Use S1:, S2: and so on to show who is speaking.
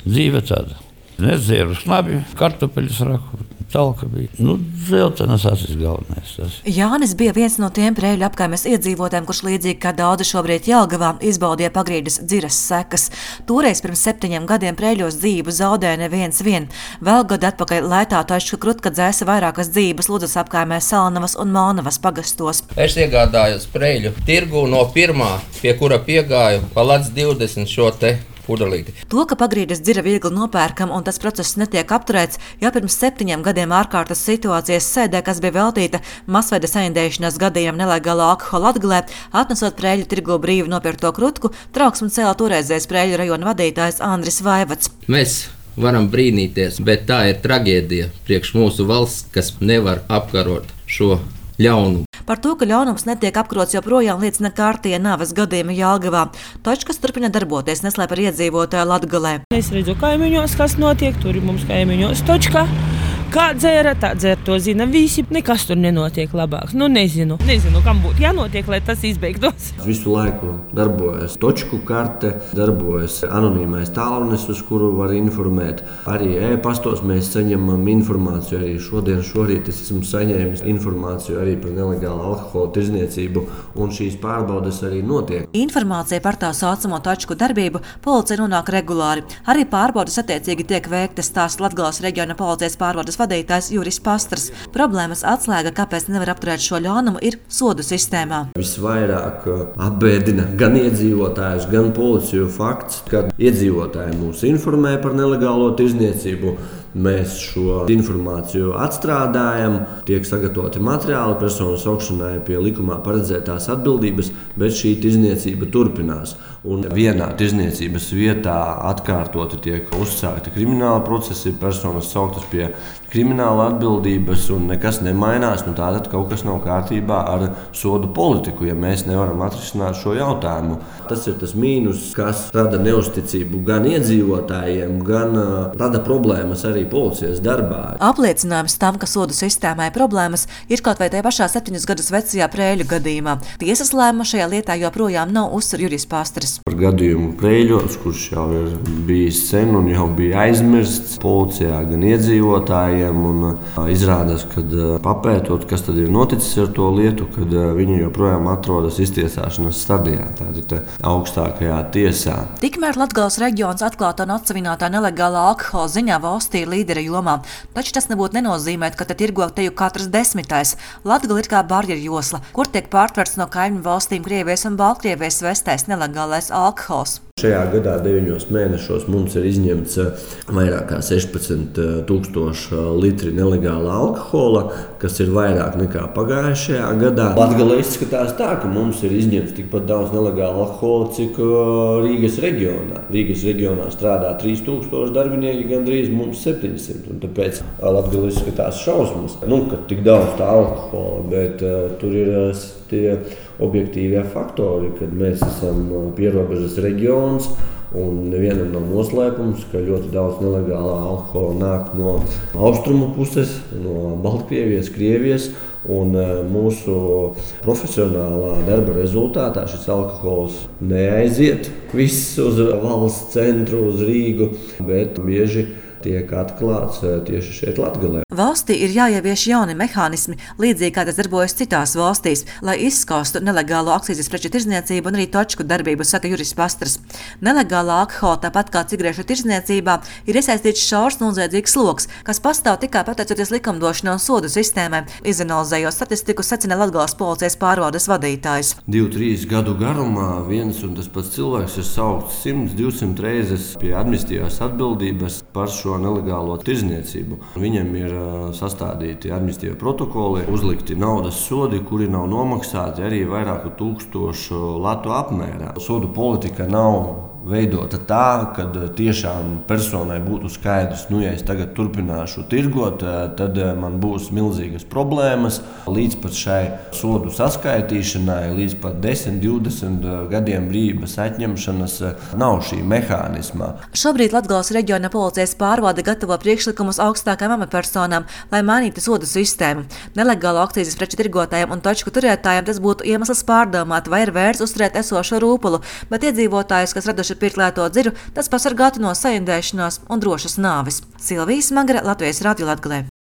S1: dzīve tāda. Nedzēru snabi, kartupeļus raku, talka bija. Dzeltenas acis galvenais. Tas.
S2: Jānis bija viens no tiem Preiļu apkaimes iedzīvotājiem, kurš līdzīgi kā daudzi šobrīd Jelgavā izbaudīja Pagrīdes dziras sekas. Toreiz pirms 7 gadiem Preiļos dzīvību zaudēja neviens vien. Vēl gadu atpakaļ Laitā Tačku Krutka dzēsa vairākas dzīvības Ludzas apkaimē Salnavas un Malnavas pagastos.
S3: Es iegādājos Preiļu tirgu no pirmā, pie kura piegāju pa Lats 20 šo te pudelīti.
S2: To, ka Pagrīdes dzira viegli nopērkam un tas process netiek apturēts, jau pirms 7 gadiem ārkārtas situācijas sēdē, kas bija veltīta masveida saindēšanās gadījumam nelegālā alkohola Latgalē, atnesot Preiļu tirgu brīvi nopirkto krutku, trauksmu cēla toreizējais Preiļu rajona vadītājs Andris Vaivats.
S3: Mēs varam brīnīties, bet tā ir traģēdija priekš mūsu valsts, kas nevar apkarot šo ļaunumu.
S2: Par to, ka ļaunums netiek apkarots, joprojām liecina kārtie nāves gadījumi Jelgavā. Tačkas turpina darboties, neslēp ar iedzīvotāju Latgalē.
S4: Es redzu kaimiņos, kas notiek, tur ir mums kaimiņos točka. Kā dzēra, tā dzēra, to zina visi. Nekas tur nenotiek labāks. Nezinu, kam būtu jānotiek, lai tas izbeigtos.
S5: Visu laiku darbojas točku karte, darbojas anonīmais tālrunis, uz kuru var informēt. Arī e-pastos mēs saņemam informāciju. Arī šorīt es esmu saņēmis informāciju arī par nelegālu alkohola tirdzniecību, un šīs pārbaudes arī notiek.
S2: Informācija par tā saucamo tačku darbību policija nonāk regulāri. Arī pārbaudes attiecīgi tiek veiktas, stāsta Latgales reģiona policijas pārbaudes vadītājs Juris Pastrs. Problēmas atslēga, kāpēc nevar apturēt šo ļaunumu, ir sodu sistēmā.
S5: Visvairāk apbēdina gan iedzīvotājus, gan policiju fakts, kad iedzīvotāji mūs informē par nelegālo tirdzniecību. Mēs šo informāciju atstrādājam, tiek sagatavoti materiāli personas saukšanai pie likumā paredzētās atbildības, bet šī tirdzniecība turpinās. Un vienā tirdzniecības vietā atkārtoti tiek uzsākti krimināla procesi, personas sauktas pie krimināla atbildības un nekas nemainās. Tātad kaut kas nav kārtībā ar sodu politiku, ja mēs nevaram atrisināt šo jautājumu. Tas ir tas mīnus, kas rada neusticību gan iedzīvotājiem, gan rada problēmas arī policijas darbā.
S2: Apliecinājums tam, ka sodu sistēmai problēmas, ir kaut vai tajā pašā 7 gadus vecajā Preiļu gadījumā. Tiesas lēmuma šajā lietā joprojām nav, uzsver Juris Pastrs.
S5: Par gadījumu Preiļos, kurš jau ir bijis sen un jau bija aizmirsts policijā gan iedzīvotājiem, un izrādās, kad papētot, kas tad ir noticis ar to lietu, kad viņi joprojām atrodas iztiesāšanas stadijā, tātad augstākajā tiesā.
S2: Tikmēr Latgales reģions atklātā un atsevinātā nelegālā alkohola ziņā valstī ir līdera jomā, taču tas nebūtu nenozīmē, ka te tirgo teju katrs 10. Latgale ir kā barjeru josla, kur tiek pārtverts no kaimiņu valstīm Krievijas un Baltkrievijas vestais nelegālais alkohols.
S5: Šajā gadā 9 mēnešos mums ir izņemts vairāk kā 16,000 litri nelegāla alkohola, kas ir vairāk nekā pagājušajā gadā. Latgalē izskatās tā, ka mums ir izņemts tikpat daudz nelegāla alkohola, cik Rīgas reģionā. Rīgas reģionā strādā 3000 darbinieki, gandrīz mums 700, un tāpēc Latgalē izskatās šausmas, ka tik daudz tā alkohola, bet tur ir tie objektīvie faktori, kad mēs esam pierobežas reģions, un nevienam nav noslēpums, ka ļoti daudz nelegālā alkohola nāk no austrumu puses, no Baltkrievijas, Krievijas, un mūsu profesionālā darba rezultātā šis alkohols neaiziet viss uz valsts centru, uz Rīgu, bet bieži tiek atklāts tieši šeit Latgalē.
S2: Valstī ir jāievieš jauni mehānismi, līdzīgi kā tas darbojas citās valstīs, lai izskaustu nelegālo akcīzes preču tirdzniecību un arī točku darbību, saka Juris Pastrs. Nelegālā alkohola, tāpat kā cigarešu tirdzniecībā, ir iesaistīts šaurs noziedzīgs sloks, kas pastāv tikai pateicoties likumdošanai un sodu sistēmai, izanalizējot statistiku, secina Latgales policijas pārvaldes vadītājs.
S5: 2-3 gadu garumā viens un tas pats cilvēks ir saukts 100-200 reizes pie administratīvās atbildības par šo nelegālo tirdzniecību. Viņam ir sastādīti administratīvie protokoli, uzlikti naudas sodi, kuri nav nomaksāti arī vairāku 1000 latu apmērā. Sodu politika nav veidota tā, ka tiešām personai būtu skaidrs, ja es tagad turpināšu tirgot, tad man būs milzīgas problēmas. Līdz pat šai sodu saskaitīšanai, līdz pat 10-20 gadiem brīvības atņemšanas nav šī mehānisma.
S2: Šobrīd Latgales reģiona policijas pārvalde gatavo priekšlikumus augstākajām amatpersonām, lai mainītu sodu sistēmu. Nelegālo akcīzes preču tirgotājiem un točku turētājiem tas būtu iemesls pārdomāt, vai ir vērts uzturēt esošo rūpulu, bet iedzīvotājus, kas raduši taču pirkt lēto dziru, tas pasargātu no saindēšanās un drošas nāves. Silvija Smagara, Latvijas Radio Latgalē.